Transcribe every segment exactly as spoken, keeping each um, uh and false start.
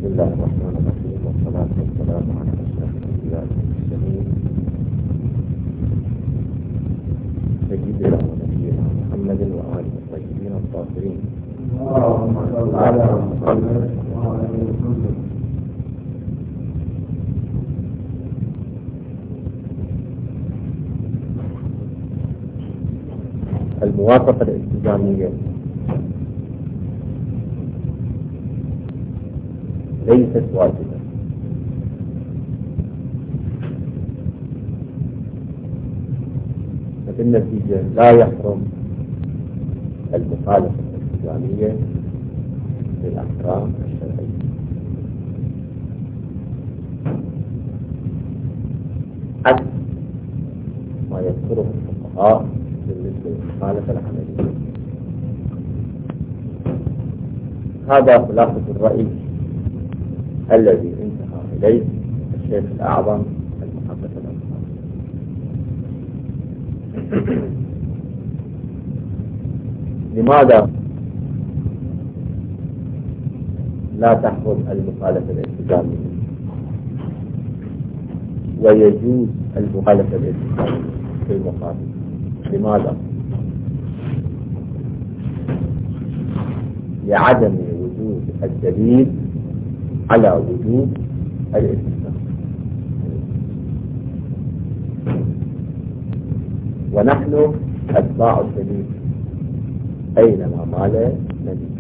بسم الله الرحمن الرحيم، والصلاة والسلام على أشرف الأنبياء والمرسلين سيدنا ونبينا محمد وآله الطيبين الطاهرين. اللهم صل على محمد وعلى آله وسلم. الموافقة الالتزامية ليست واجبة، فبالنتيجة لا يحرم المخالفة الالتزامية للأحكام الشرعية. عكس ما يذكره الفقهاء بالنسبة للمخالفة العملية. هذا خلاصة الرأي الذي انتهى إليه الشيخ الأعظم المحقق الأنصاري. لماذا لا تحرم المخالفة الالتزامية ويجوز المخالفة الالتزامية في المخالفة؟ لماذا؟ لعدم وجود الدليل على وجوب الالتزام، ونحن أتباع الدليل أينما مال نبي.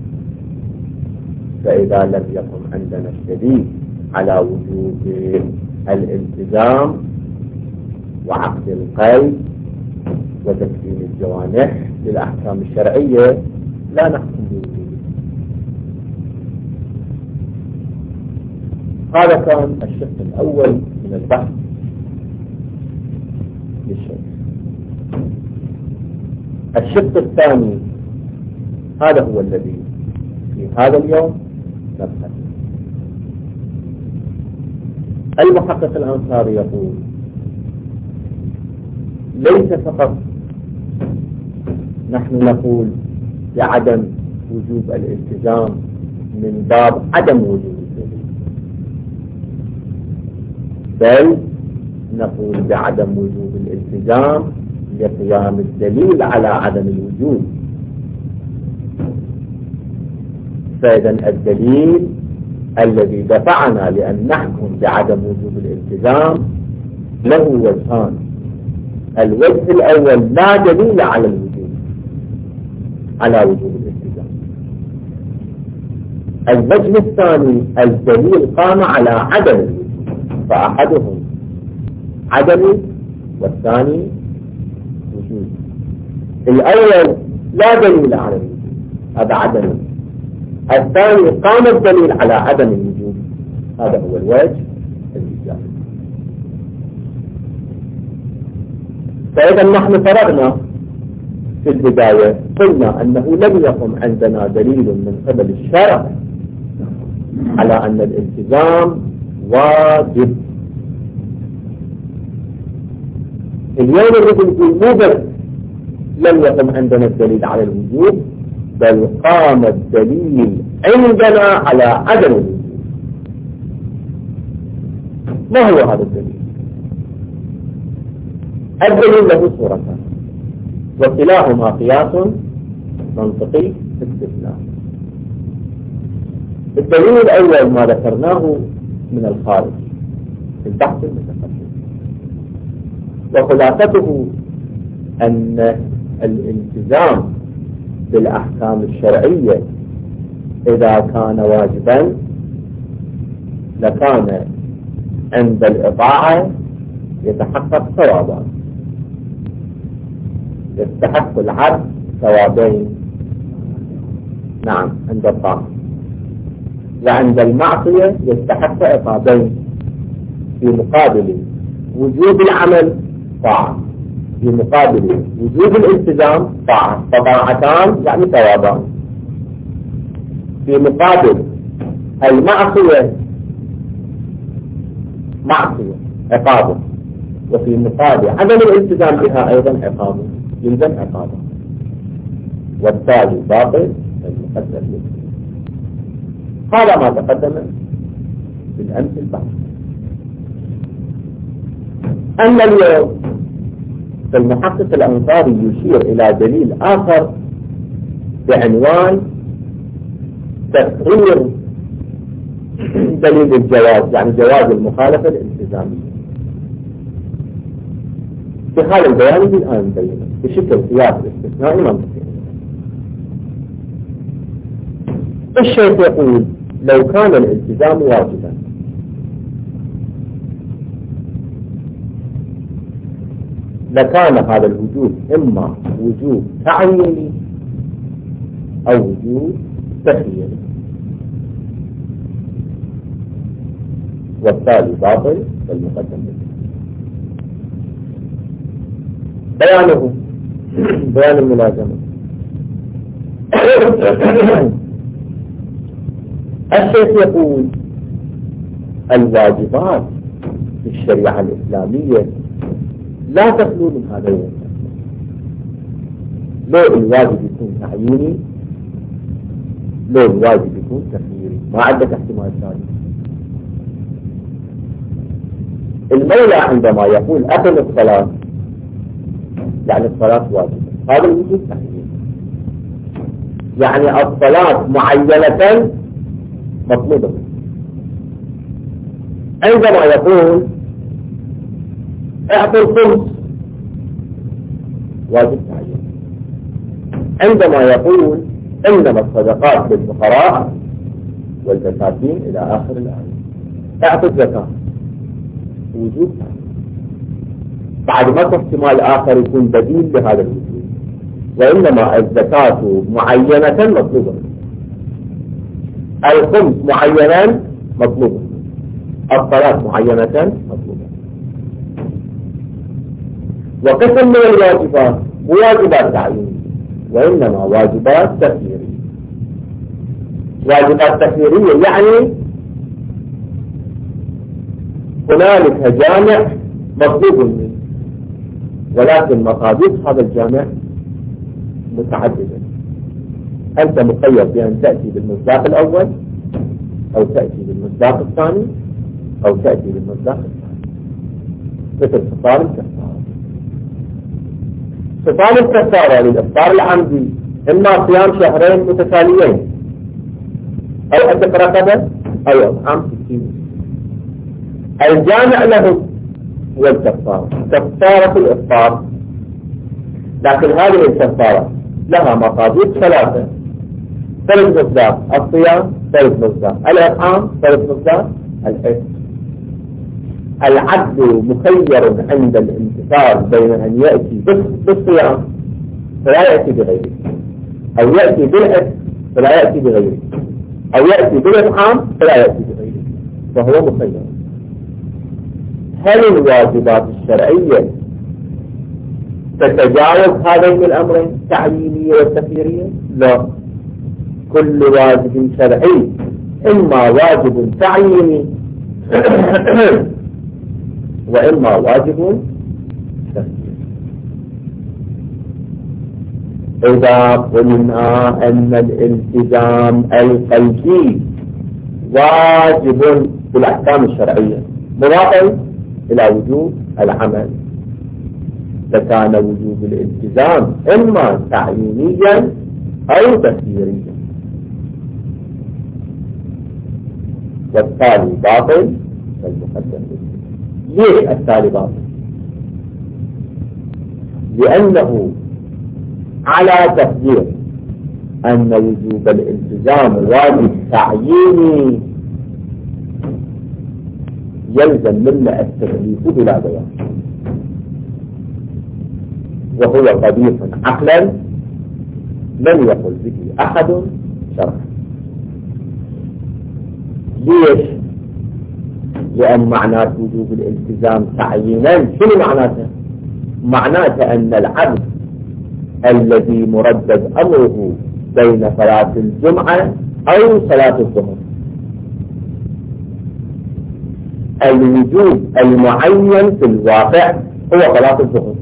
فإذا لم يكن عندنا الدليل على وجوب الالتزام وعقد القيد وتسليم الجوانح للأحكام الشرعية لا نحكم بوجوده. هذا كان الشق الأول من البحث للشيخ. الشق الثاني هذا هو الذي في هذا اليوم نبحث. المحقق الأنصاري يقول ليس فقط نحن نقول بعدم وجوب الالتزام من باب عدم وجود الدليل، بل نقول بعدم وجوب الالتزام لقيام الدليل على عدم الوجود. فإذا الدليل الذي دفعنا لأن نحكم بعدم وجوب الالتزام له وجهان. الوجه الأول لا دليل على الوجود على وجوب الالتزام. الوجه الثاني الدليل قام على عدم الوجود، فأحدهم عدم والثاني وجود. الأول لا دليل على الوجود، هذا عدم. الثاني قام الدليل على عدم الوجود، هذا هو الوجه الإيجابي. فإذا نحن فرغنا في البداية، قلنا أنه لم يقم عندنا دليل من قبل الشرع على أن الالتزام واجب. اليوم نريد نقول مو بس لم يقم عندنا الدليل على الوجوب، بل قام الدليل عندنا على عدم الوجوب. ما هو هذا الدليل؟ الدليل له صورتان وكلاهما قياس منطقي استثناء. الدليل الأول ما ذكرناه من الخارج في البحث المتقدم، وخلاصته أن الالتزام بالأحكام الشرعية إذا كان واجبا لكان عند الإطاعة يتحقق ثوابان. يستحق العبد ثوابين، نعم، عند الطاعة، وعند المعصية يستحق عقابين. في مقابل وجوب العمل طاعة، في مقابل وجوب الالتزام طاعة، فطاعتان يعني ثوابان. في مقابل المعصية معصية عقابه، وفي مقابل عدم الالتزام بها أيضا عقابه، يلزم عقابه، والتالي باطل المقدر له. هذا ما تقدم بالأمس البحث. أما اليوم فالمحقق الأنصاري يشير إلى دليل آخر بعنوان تقرير دليل الجواز، يعني جواز المخالفة الالتزامية. في حال البيان الآن بينه بشكل قياس استثنائي منطقي. الشيخ يقول لو كان الالتزام واجبا لكان هذا الوجوب إما وجوب تعييني أو وجوب تخييري، والتالي باطل والمقدم به. بيانه بيان الملازمة. الشيخ يقول الواجبات في الشريعة الإسلامية لا تخلو من هذين القسمين. لو الواجب يكون تعييني لو الواجب يكون تخييري، ما عندك احتمال ثاني. المولى عندما يقول أقم الصلاة يعني الصلاة واجبة، هذا الوجوب تحييني، يعني الصلاة معينة مطلوبة. عندما يقول اعطي الخمس واجب تعيين. عندما يقول انما الصدقات للفقراء والمساكين الى اخر الايه، اعطي الزكاه وجوب تعيين. بعد ما احتمال اخر يكون بديل لهذا الوجوب، وانما الزكاه معينه مطلوبه، الخمس معينا مطلوبه، الصلاه معينه مطلوبه. وقسم من الواجبات واجبات تعيين وإنما واجبات تخييرية. واجبات تخييرية يعني هنالك جامع مطلوب منه، ولكن مقادير هذا الجامع متعددة. أنت مقيد بأن تأتي بالمصداق الأول أو تأتي بالمصداق الثاني أو تأتي بالمصداق الثاني، مثل فطار الكفارة. فطار الكفارة للإفطار العمدي إما صيام شهرين متتاليين أو عتق رقبة أو إطعام ستين. الجامع له هو الكفارة، كفارة الإفطار. لكن هذه الكفارة لها مقادير ثلاثة: ثلاث مصداق الصيام، ثلاث مصداق الإطعام، ثلاث مصداق الحج. العبد مخير عند الامتثال بين أن يأتي بالصيام فلا يأتي بغيره، أو يأتي بالحج فلا يأتي بغيره، أو يأتي بالإطعام فلا يأتي بغيره، فهو مخير. هل الواجبات الشرعية تتجاوز هذين الأمرين التعيينية والتخييرية؟ لا، كل واجب شرعي إما واجب تعييني وإما واجب تخييري. إذا قلنا أن الالتزام القلبي واجب بالأحكام الشرعية مضافا إلى وجوب العمل، فكان وجوب الالتزام إما تعيينيا أو تخييريا، والتالي باطل والمقدم به. ليش التالي باطل؟ لأنه على تقدير أن وجوب الالتزام واجب تعييني يلزم منا التكليف بلا بيان، وهو قبيح عقلا لم يقل به أحد شرعا. ليش؟ لأن معنات وجوب الالتزام تعيينا شنو معناته؟ معناته أن العبد الذي مردد أمره بين صلاة الجمعة أو صلاة الظهر، الوجوب المعين في الواقع هو صلاة الظهر،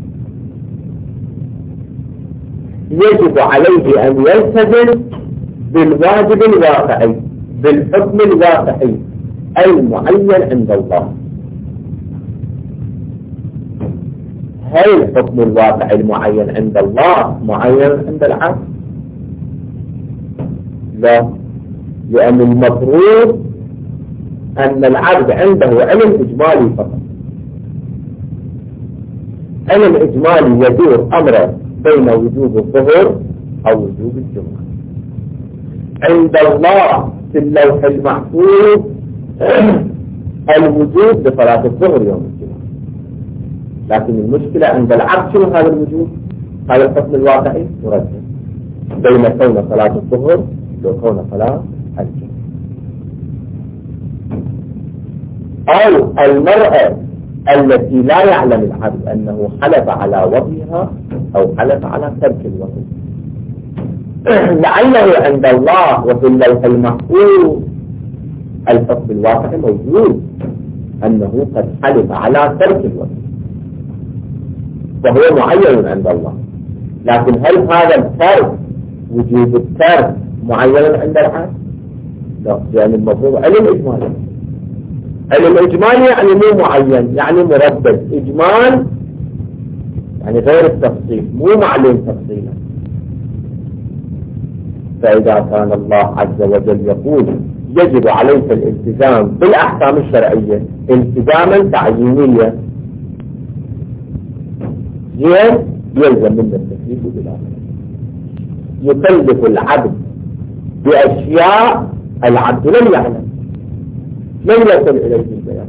يجب عليه أن يلتزم بالواجب الواقعي بالحكم الواقعي المعين عند الله. هل الحكم الواقعي المعين عند الله معين عند العبد؟ لا، لأن المفروض أن العبد عنده علم إجمالي فقط. علم إجمالي يدور أمره بين وجوب الظهر أو وجوب الجمعة. عند الله في اللوح المحفوظ الوجوب لصلاة الظهر يوم الجمعة، لكن المشكلة عند العبد شنو هذا الوجوب؟ هذا الحكم الواقعي مرتب بين كون صلاة الظهر وكون صلاة الجمعة. أو المرأة التي لا يعلم العبد أنه حلف على وضعها أو حلف على ترك الوضع، لعله عند الله وفي اللوح المحفوظ الحكم الواقعي موجود أنه قد حلف على ترك الوضع وهو معين عند الله. لكن هل هذا الترك وجوب الترك معين عند العبد؟ لا، يعني المفروض علم إجمالي. علم إجمالي يعني مو معين، يعني مربد. إجمال يعني غير التفصيل، مو معلوم تفصيلا. فإذا كان الله عز وجل يقول يجب عليك الالتزام بالأحكام الشرعية التزاما تعيينيا، يلزم منه التكليف بلا يكلف العبد بأشياء العبد لم يعلم، لم يصل إليه البيان.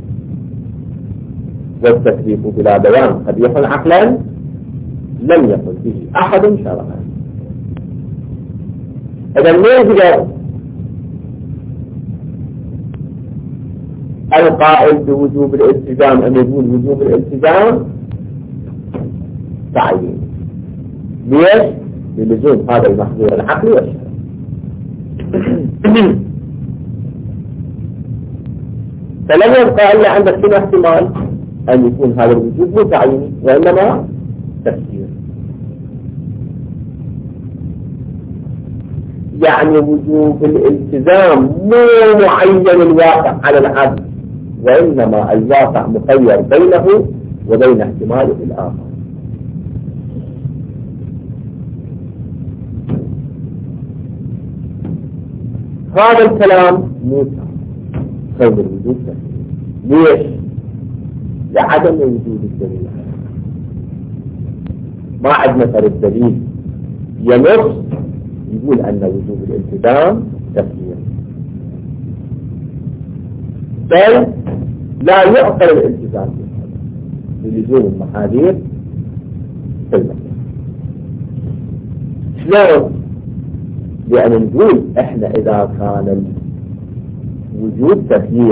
والتكليف بلا بيان قبيح عقلا لم يقل به أحد شرعا. إذا ما يقدر القائل بوجوب الالتزام أن يقول وجوب الالتزام تعيين. ليش؟ بلزوم هذا المحظور العقلي والشرعي. فلم يبقى إلا عندك شنو احتمال أن يكون هذا الوجوب مو تعييني وإنما تفسير. يعني وجوب الالتزام مو معين الواقع على العبد، وإنما الواقع مخير بينه وبين احتماله الآخر. هذا الكلام مو كون الوجود تفسير. ليش؟ لعدم وجود الدليل. ما عندنا فرد دليل ينص يقول أن وجوب الالتزام تفسير، بل لا يعقل الالتزام بلزوم المحاذير في المسألة. شلون؟ لأن نقول إحنا إذا كان وجود تغيير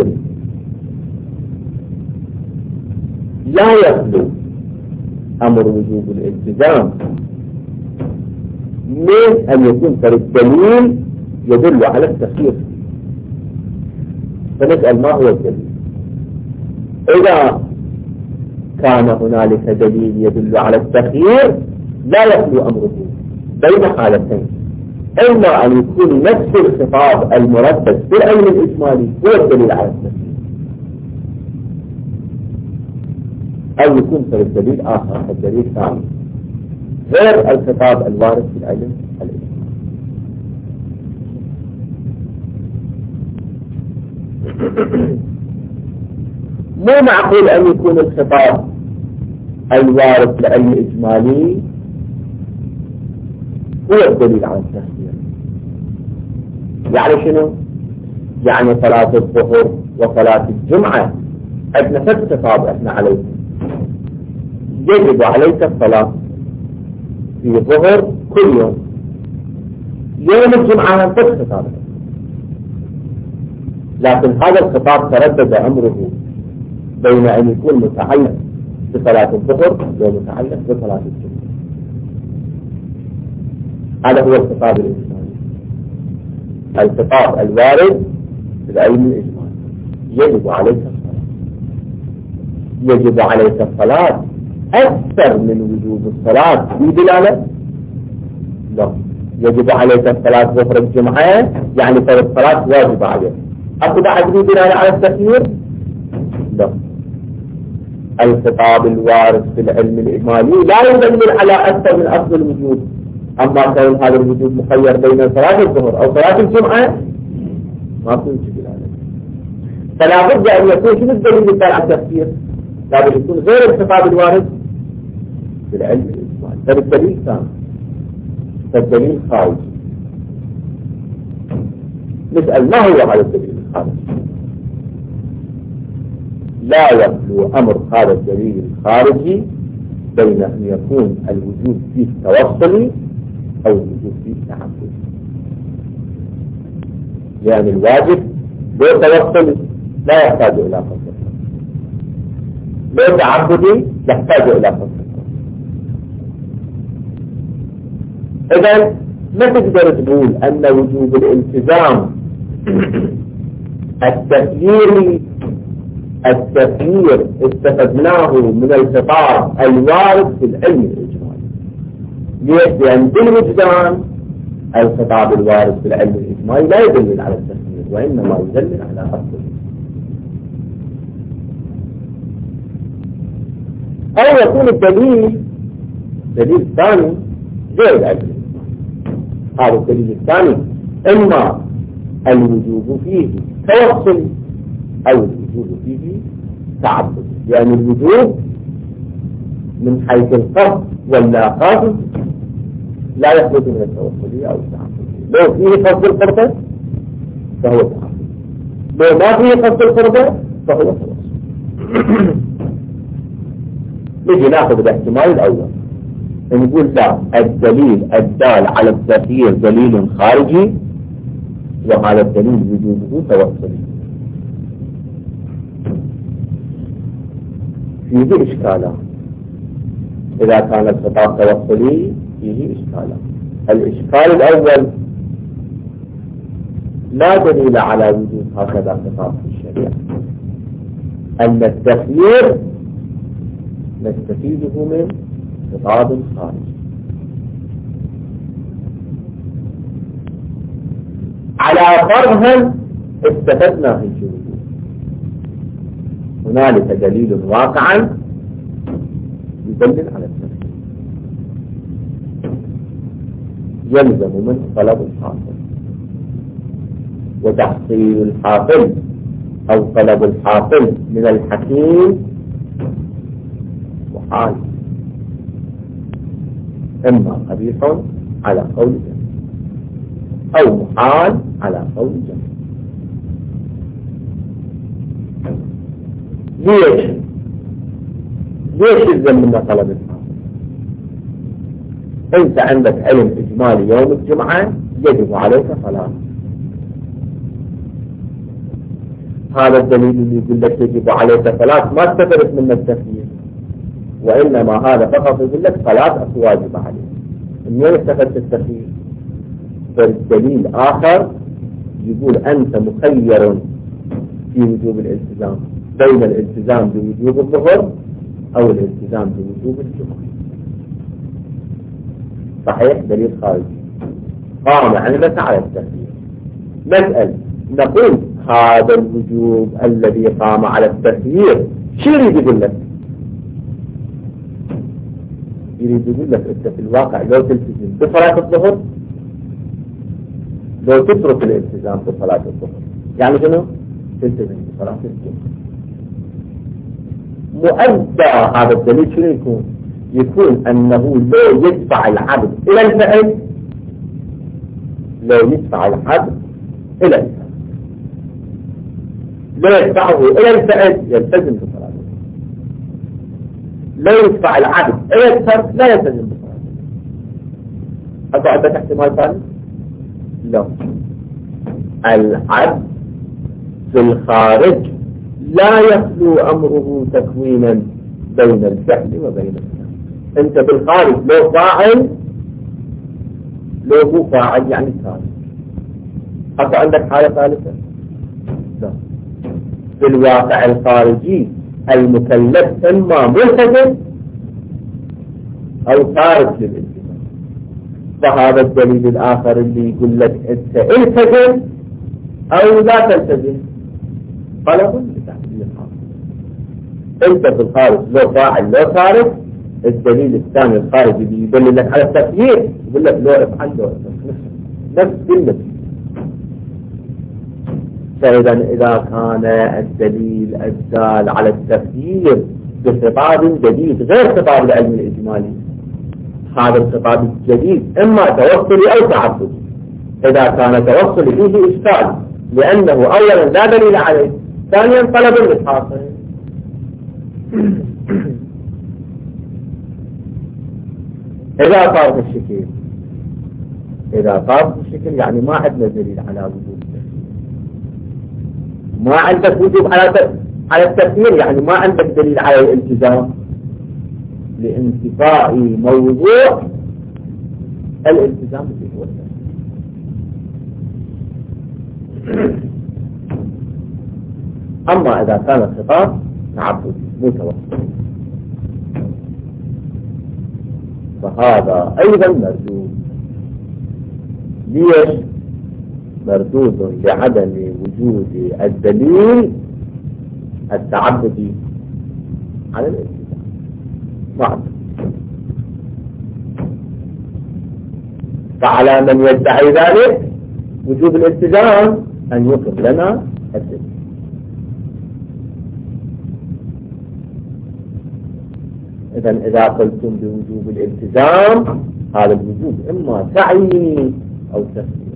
لا يخلو أمر وجوب الالتزام من أن يكون فرد دليل يدل على التخيير. فنسأل ما هو الدليل؟ إذا كان هنالك دليل يدل على التخيير لا يخلو أمره بين حالتين، إما أن يكون نفس الخطاب المرتب في العلم الإجمالي هو الدليل على التخيير، أو يكون فرد دليل آخر الدليل ثاني غير الخطاب الوارد في العلم الإجمالي. مو معقول أن يكون الخطاب الوارد في العلم الإجمالي هو الدليل على التخيير. يعني شنو؟ يعني صلاة الظهر وصلاة الجمعة عندنا نفس خطاب احنا عليه، يجب عليك الصلاة في ظهر كل يوم، يوم الجمعة نفس خطاب، لكن هذا الخطاب تردد أمره بين أن يكون متعلق بصلاة الظهر ومتعلق بصلاة الجمعة. هذا هو الخطاب الإجمالي، الخطاب الوارد في العلم الإجمالي. يجب عليك الصلاة، يجب عليك الصلاة أكثر من وجوب الصلاة في دلالة؟ لا، يجب عليك الصلاة ظهر الجمعة يعني فالصلاة واجب عليك. أكو بعد بناء على التخيير؟ لا. الخطاب الوارد في العلم الإجمالي لا يدل على أكثر من أصل الوجود. أما كون هذا الوجود مخير بين صلاة الظهر أو صلاة الجمعة ما توجد عليه. فلا بد أن يكون شنو الدليل اللي على التفسير؟ لابد يكون غير الخطاب الوارد في العلم الإجمالي. فالدليل ثاني، فالدليل خارجي. نسأل ما هو هذا الدليل الخارجي؟ لا يخلو أمر هذا الدليل الخارجي بين أن يكون الوجود فيه توصلي أو الوجود فيه تعبدي. يعني الواجب لو توصلي لا يحتاج إلى قصد، لو تعبدي يحتاج إلى قصد. إذن ما تقدر تقول أن وجوب الالتزام التغييري التغيير استفدناه من الخطاب الوارد في العلم الإجمالي. ليش؟ لأن بالوجدان الخطاب الوارد في العلم الإجمالي لا يدل على التغيير وإنما يدل على أصله. أو يكون الدليل دليل ثاني غير العلم. هذا الدليل الثاني إما الوجوب فيه توصل أو الوجوب فيه تعبد. يعني الوجوب من حيث القصد ولا قصد لا يخرج من التوصلية أو التعبد. لو فيه قصد القربة فهو تعبد، لو ما فيه قصد القربة فهو توصل. نجي ناخذ الاحتمال الأول، نقول لا، الدليل الدال على التغيير دليل خارجي وهذا الدليل وجوده توصلي. فيه إشكالات. إذا كان الخطاب توصلي فيه إشكالات. الإشكال الأول لا دليل على وجود هكذا خطاب في الشريعة، أن التغيير نستفيده من خطاب خارجي. على فرضها استفدنا في الوجود. هنالك دليل واقعا يدلل على التغيير، يلزم منه طلب الحاصل، وتحصيل الحاصل أو طلب الحاصل من الحكيم محال، إما قبيح على قول جميع أو محال على قول جميع. ليش؟ ليش يلزم منا طلب الحاصل؟ أنت عندك علم إجمالي يوم الجمعة يجب عليك صلاة. هذا الدليل اللي يقول لك يجب عليك صلاة ما استفدت من التفسير، وإنما هذا فقط يقول لك صلاة واجبة عليك. منين استفدت التفسير؟ فالدليل آخر يقول أنت مخير في وجوب الالتزام بين الالتزام بوجوب الظهر أو الالتزام بوجوب الجمعة. صحيح؟ دليل خارجي قام عندك على التفسير. نسأل نقول هذا الوجوب الذي قام على التفسير شو يريد يقول لك؟ يريد يقول لك أنت في الواقع لو تلتزم بصلاة الظهر، لو تترك الالتزام بصلاة الظهر يعني شنو؟ تلتزم بصلاة الجمعة. مؤدى هذا الدليل شنو يكون؟ يكون أنه لو يدفع العبد إلى الفعل، لو يدفع العبد إلى الفعل، لا يدفعه إلى الفعل يلتزم بصلاة الظهر، لا يدفع العبد إلى الترك لا يلتزم بصلاة الظهر. هذا عندك احتمال ثاني؟ لا، العبد في الخارج لا يخلو أمره تكوينا بين الفعل وبين الفعل. أنت بالخارج لو فاعل لو هو فاعل يعني ثالث. حتى عندك حالة ثالثة؟ لا، في الواقع الخارجي المكلف إما ملتزم أو خارج للالتزام. فهذا الدليل الآخر اللي يقول لك أنت التزم أو لا تلتزم طلب لتحديد الحاصل. أنت في الخارج لو فاعل لو صارف. الدليل الثاني الخارجي اللي يدل لك على التغيير يقول لك لو افعل لو نفس كلمة. فإذا إذا كان الدليل الدال على التغيير بخطاب جديد غير خطاب العلم الإجمالي، هذا الخطاب الجديد إما توصلي أو تعبدي. إذا كان توصلي فيه إشكال لأنه أولا لا دليل عليه، ثانيا طلب للحاصل. إذا صار الشكل إذا صار الشكل يعني ما عندنا دليل على وجود، ما عندك وجوب على على التفسير، يعني ما عندك دليل على الالتزام لانتفاء موضوع الالتزام به هو أما إذا كان الخطاب تعبد مو توسل فهذا أيضا مردود. ليش؟ مردود لعدم وجود الدليل التعبدي على الالتزام. نعم. فعلى من يدعي ذلك وجوب الالتزام أن يقم لنا الدليل. إذا إذا قلتم بوجوب الالتزام هذا الوجوب إما تعييني أو تفسير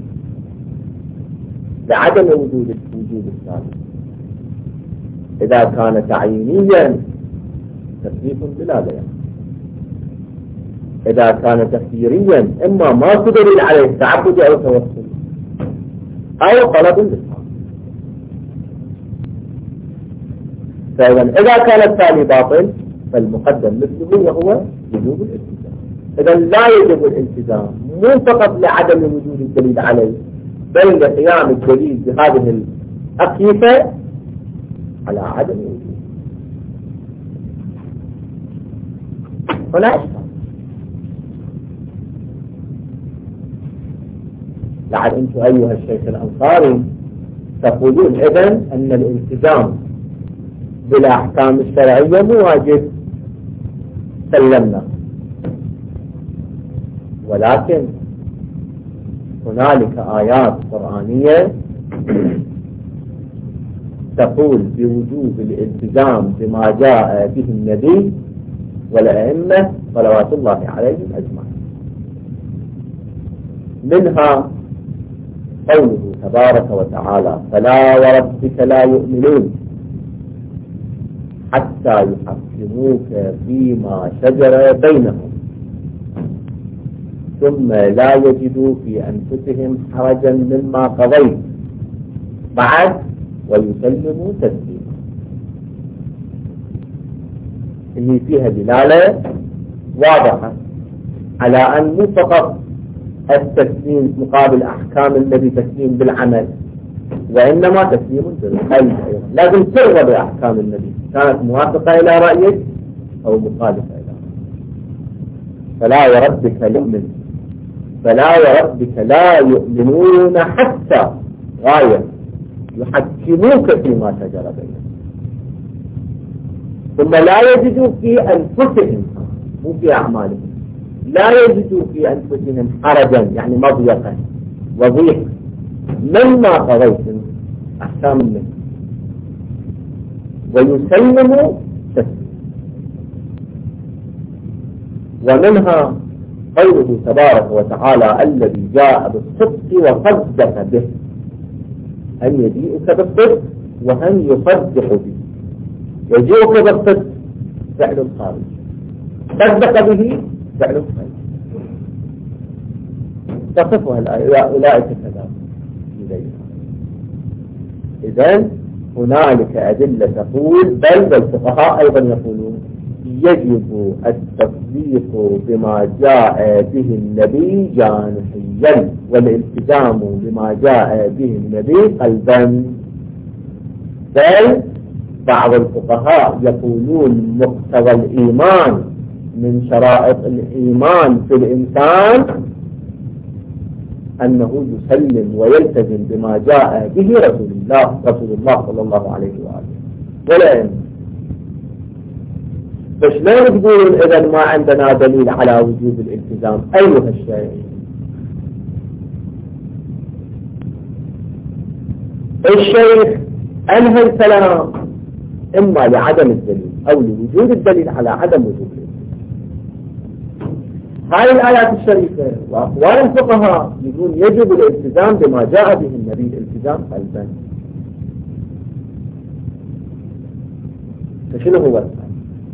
لعدم وجود الوجوب الثالث. إذا كان تعيينيا تكليف بلا بيان، إذا كان تفسيريا إما ما قدر عليه التعبد أو توسل أو طلب للحاصل. فإذا إذا كان التالي باطل فالمقدم مثله وهو وجوب الالتزام. إذا لا يجب الالتزام مو فقط لعدم وجود الدليل عليه بل لقيام الدليل بهذه الأقيسة على عدم وجود. هنا إشكال. لعل أنتم أيها الشيخ الأنصاري تقولون إذن أن الالتزام بالأحكام الشرعية مو واجب، سلمنا، ولكن هنالك آيات قرآنية تقول بوجوب الالتزام بما جاء به النبي والأئمة صلوات الله عليهم أجمعين. منها قوله تبارك وتعالى فلا وربك لا يؤمنون حتى يحكموك فيما شجر بينهم ثم لا يجدوا في أنفسهم حرجا مما قضيت بعد ويسلموا تسليما. اللي فيها دلالة واضحة على أن مو فقط التسليم مقابل أحكام النبي تسليم بالعمل، وإنما تسليم بالقلب أيضا. لازم ترغب بأحكام النبي كانت موافقة إلى رأيك أو مخالفة إلى رأيك. فلا وربك يؤمن فلا وربك لا يؤمنون حتى غاية يحكموك فيما شجر بينهم ثم لا يجدوا في أنفسهم مو في أعمالهم لا يجدوا في أنفسهم حرجا يعني مضيقا وضيق مما قضيت أحكام النبي ويسلموا تسليما. ومنها قوله تبارك وتعالى الذي جاء بالصدق وصدق به، أن يجيئك بالصدق وأن يصدق به. يجيئك بالصدق فعل الخارج، صدق به فعل الخارج. تصفها الآية أولئك كذا. إذن هنالك أدلة تقول بل الفقهاء أيضا يقولون يجب التصديق بما جاء به النبي جانحيا والالتزام بما جاء به النبي قلبا. بل بعض الفقهاء يقولون مقتضى الإيمان من شرائط الإيمان في الإنسان أنه يسلم ويلتزم بما جاء به رسول الله رسول الله صلى الله عليه وآله ولا ينسى. فشلون تقولون إذا ما عندنا دليل على وجوب الالتزام أيها الشيخ؟ الشيخ أنهى الكلام إما لعدم الدليل أو لوجود الدليل على عدم وجود الدليل. هذه الآيات الشريفة وأقوال الفقهاء يقول يجب الالتزام بما جاء به النبي الالتزام قلبا. فشنو هو الحل؟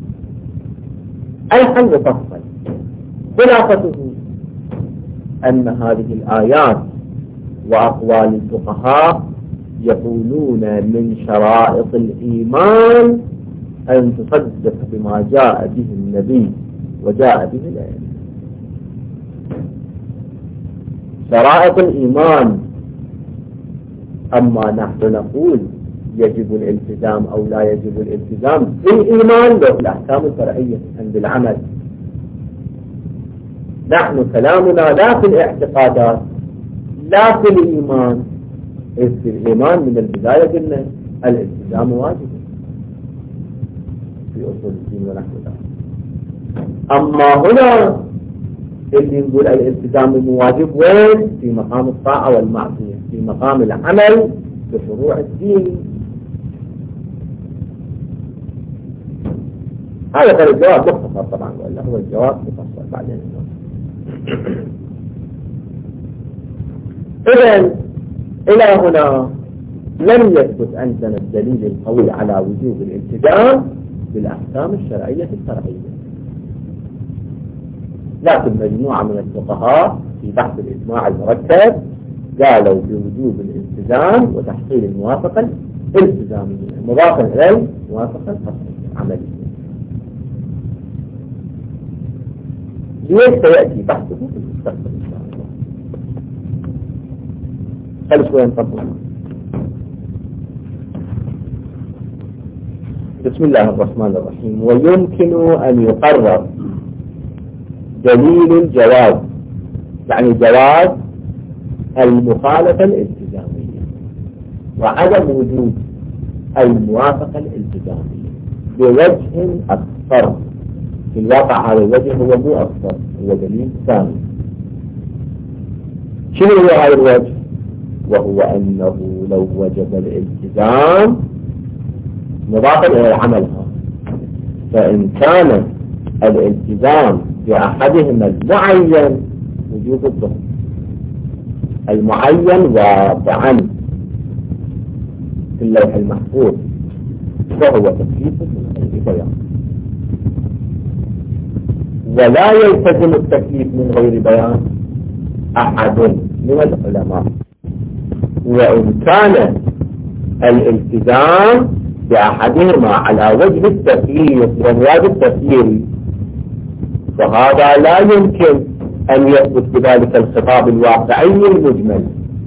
الحل مفصل. خلاصته أن هذه الآيات وأقوال الفقهاء يقولون من شرائط الإيمان أن تصدق بما جاء به النبي وجاء به العلم. شرائط الإيمان. أما نحن نقول يجب الالتزام أو لا يجب الالتزام في الإيمان له الأحكام الفرعية عند العمل. نحن كلامنا لا في الاعتقادات لا في الإيمان، إذ في الإيمان من البداية قلنا الالتزام واجب في أصول الدين ونحو ذلك. أما هنا اللي نقول الالتزام واجب وين؟ في مقام الطاعة والمعصية، في مقام العمل بفروع الدين. هذا كان الجواب مختصر طبعا، ولا هو الجواب مفصل بعدين. إذن إلى هنا لم يثبت عندنا الدليل القوي على وجوب الالتزام بالأحكام الشرعية الفرعية، لكن مجموعة من الفقهاء في بحث الإجماع المركب قالوا بوجوب الالتزام وتحصيل الموافقة الالتزامية مضافا إليه موافقة العملية. ليش سيأتي بحثه في المستقبل إن شاء الله. خلوا شوية نفضل. بسم الله الرحمن الرحيم. ويمكن أن يقرر دليل الجواز، يعني جواز المخالفة الالتزامية وعدم وجود الموافقة الالتزامية بوجه أكثر. في الواقع هذا الوجه هو مو أكثر، هو دليل ثاني. شنو هو هذا الوجه؟ وهو أنه لو وجب الالتزام مضافا إلى العمل، فإن كان الالتزام بأحدهما المعين وجوب الظهر المعين واضعا في اللوح المحفوظ فهو تكليف من غير بيان، ولا يلتزم التكليف من غير بيان أحد من العلماء. وإن كان الالتزام بأحدهما على وجه التفسير ومراد التفسير فهذا لا يمكن أن يثبت بذلك الخطاب الواقعي المجمل.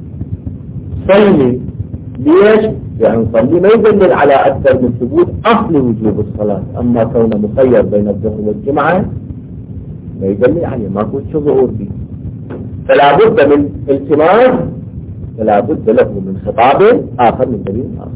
صلي ليش؟ لأن صلي ما يدلل على أكثر من ثبوت أصل وجوب الصلاة، أما كونه مخير بين الظهر والجمعة ما يدلل عليه، ما كنت ظهور به. فلا بد من التماس، فلا بد له من خطاب آخر من دليل آخر.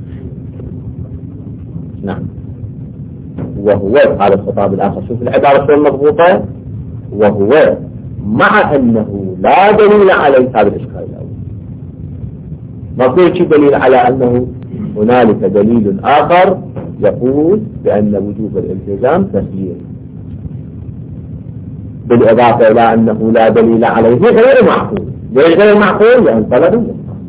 نعم. وهو هذا الخطاب الآخر، شوف العبارة شو المضبوطة، وهو مع أنه لا دليل عليه. هذا الإشكال الأول، ما فيه شيء دليل على أنه هنالك دليل آخر يقول بأن وجوب الالتزام تسيير، بالإضافة إلى أنه لا دليل عليه غير معقول. ليش غير معقول؟ لأن طلب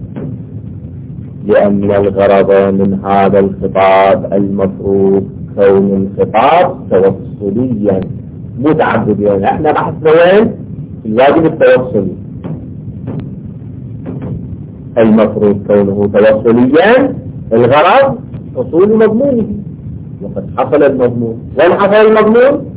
لأن الغرض من هذا الخطاب المفروض كون الخطاب توصليا متعبديا. احنا بحثنا وين؟ في الواجب التوصلي، المفروض كونه توصليا، الغرض حصول مضمونه، وقد حصل المضمون. وين حصل المضمون؟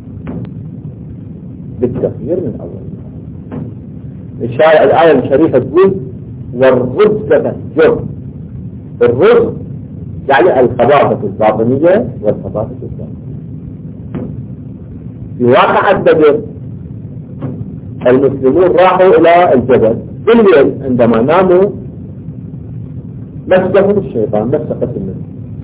بالتخيير من أول. الشارع الآية الشريفة تقول والرزق فهجر. الرزق يعني الخباثة الباطنية والخباثة الظاهرية. في واقع البدر المسلمون راحوا إلى الجبل بالليل عندما ناموا مسكهم الشيطان، مسكت منه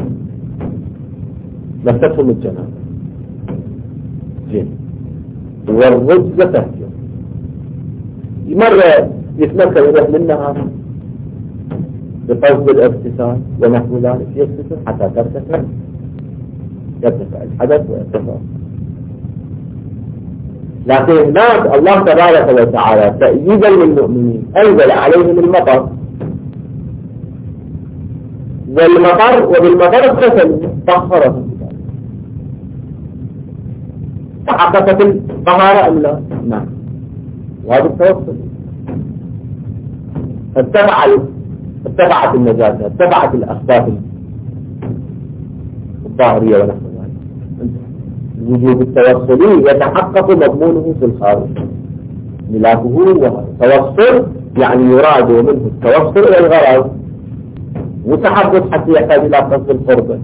مسكهم الجنابة جن والرجز تهجر. مرة يتمكن يروح منها بقصد الاغتسال ونحو ذلك، يغتسل حتى ترتفع يرتفع الحدث ويرتفع. لكن هناك الله تبارك وتعالى تأييدا للمؤمنين أنزل عليهم المطر، والمطر وبالمطر اغتسلوا طهرهم. تحققت الطهارة أم لا؟ نعم. وهذا التوصل ارتفع ارتفعت النجاسة، ارتفعت الأخبار الظاهرية ونحو ذلك. الوجوب التوصلي يتحقق مضمونه في الخارج، ملاكه وتوصل يعني يراد منه التوصل إلى الغرض، وتحدث حتى يحتاج إلى قصد القربة.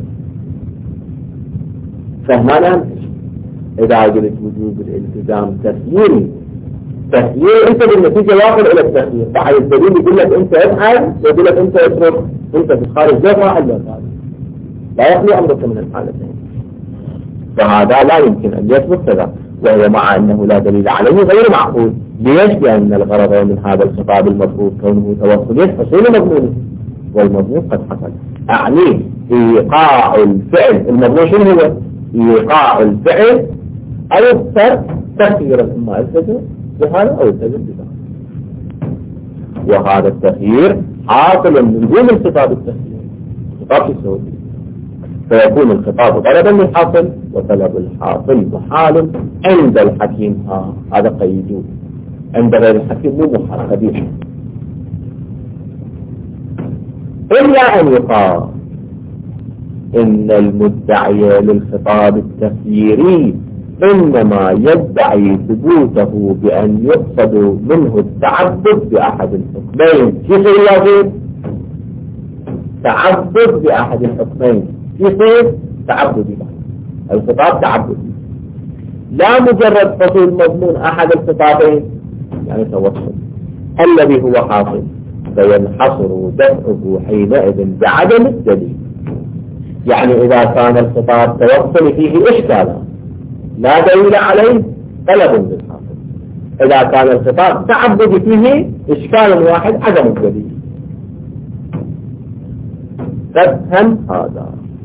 فهنا إذا قلت وجوب الالتزام تسييري، تسيير أنت بالنتيجة واصل إلى التسيير، فعلى الدليل يقول لك أنت افعل ويقول لك أنت اترك، أنت في الخارج لا فاعل لا فاعل، لا يخلي أمرك من الحالتين. فهذا لا يمكن أن يثبت كذا، وهو مع أنه لا دليل عليه غير معقول. ليش؟ لأن الغرض من هذا الخطاب المفروض كونه توصل يحصل مضمونه، والمضمون قد حصل. أعني إيقاع الفعل، المضمون شنو هو؟ إيقاع الفعل أو الترك تخييرا، إما التزم بهذا أو التزم بهذا، وهذا التخيير حاصل من دون الخطاب التخيير، خطاب السعودي، فيكون الخطاب طلبا للحاصل، وطلب الحاصل محال عند الحكيم. ها هذا قيدوه، عند غير الحكيم مو محال قبيح. إلا أن يقال إن المدعي للخطاب التخييري إنما يدعي ثبوته بأن يقصد منه التعبد بأحد الحكمين. يصير لازم تعبد بأحد الحكمين، يصير تعبدي بها، الخطاب تعبدي، لا مجرد حصول مضمون أحد الخطابين يعني توصل الذي هو حاصل، فينحصر دفعه حينئذ بعدم الدليل. يعني إذا كان الخطاب توصل فيه إشكالا لا دليل عليه طلب بالحاصل، إذا كان الخطاب تعبد فيه إشكال واحد عدم الدليل. تفهم هذا،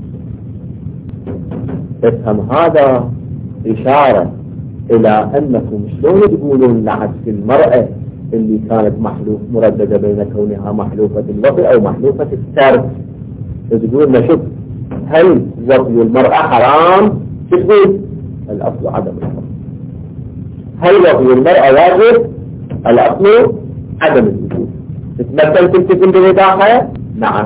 تفهم هذا إشارة إلى أنكم شلون تقولون لعكس المرأة اللي كانت محلوف مرددة بين كونها محلوفة الوطي أو محلوفة الترك، تقولون نشوف هل وطي المرأة حرام؟ تقول الأصل عدم الحرام. هل وطي المرأة واجب؟ الأصل عدم الوجوب. تتمثل تلتزم برداها؟ نعم.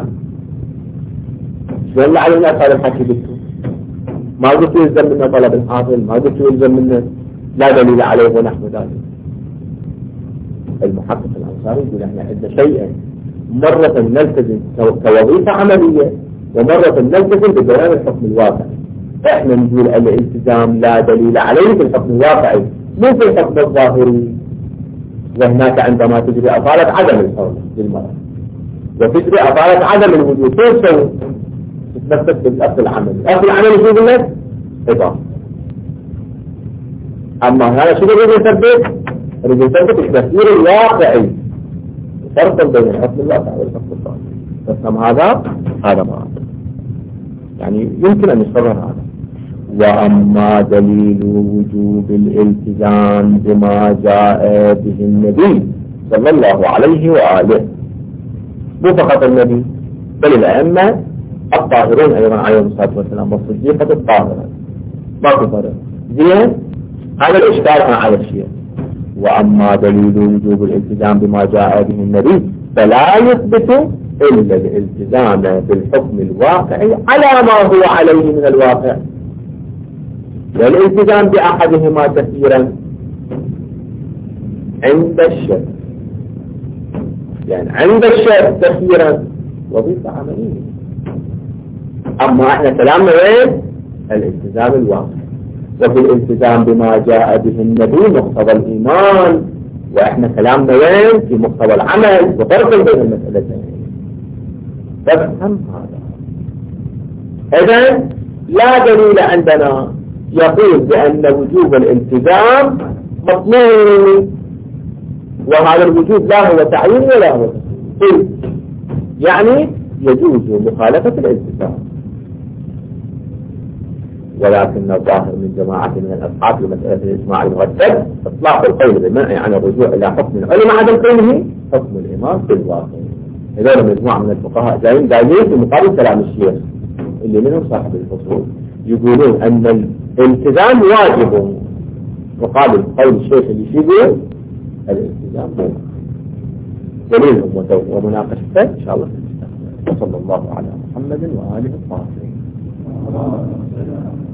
شلون علينا قال الحكي بكم؟ ما قلت يلزم منا طلب الحاصل، ما قلت يلزم منا لا دليل عليه ونحو ذلك. المحقق الأنصاري يقول احنا عندنا شيئا، مرة نلتزم كوظيفة عملية، ومرة نلتزم ببيان الحكم الواقعي. احنا نقول الالتزام لا دليل عليه في الحكم الواقعي، مو في الحكم الظاهري. وهناك عندما تجري أصالة عدم الحرمة للمرأة وتجري أصالة عدم الوجود، كيف تسوي؟ تتمثل بالأصل العملي. الأصل العملي شو يقول لك؟ إضافة. أما هذا شو يريد يثبت؟ يريد يثبت التفسير الواقعي، فرق بين الحكم الواقعي والحكم الظاهري. تفهم هذا؟ هذا ما هذا. يعني يمكن أن يصرر هذا. وأما دليل وجوب الالتزام بما جاء به النبي صلى الله عليه وآله، مو فقط النبي بل الأئمة الطاهرون أيضا عليهم الصلاة والسلام والصديقة الطاهرة، ماكو فرق. زين، هذا الإشكال على الشيء. وأما دليل وجوب الالتزام بما جاء به النبي فلا يثبت إلا الالتزام بالحكم الواقعي على ما هو عليه من الواقع، والالتزام بأحدهما كثيرا عند الشك، يعني عند الشك كثيرا وظيفة عملية. أما احنا كلامنا وين؟ الالتزام الواقعي. وفي الالتزام بما جاء به النبي مقتضى الإيمان وإحنا كلامنا وين في مستوى العمل وفرق بين المسألتين. فافهم هذا. إذن لا دليل عندنا يقول بأن وجوب الالتزام مطلوب، وهذا الوجوب لا هو تعيين ولا هو تفصيل، يعني يجوز مخالفة الالتزام. ولكن الظاهر من جماعة من الأصحاب في مسألة الإجماع المرتب إطلاق القول بالمنع عن الرجوع إلى حكم علم عدم قوله حكم الإمام في الواقع. هذول مجموعة من الفقهاء جايين قايلين في مقابل كلام الشيخ اللي منهم صاحب الفصول، يقولون أن الالتزام واجب، مقابل قول الشيخ اللي يقول الالتزام مو. دليلهم ومناقشته إن شاء الله. وصلى الله على محمد وآله الطاهرين.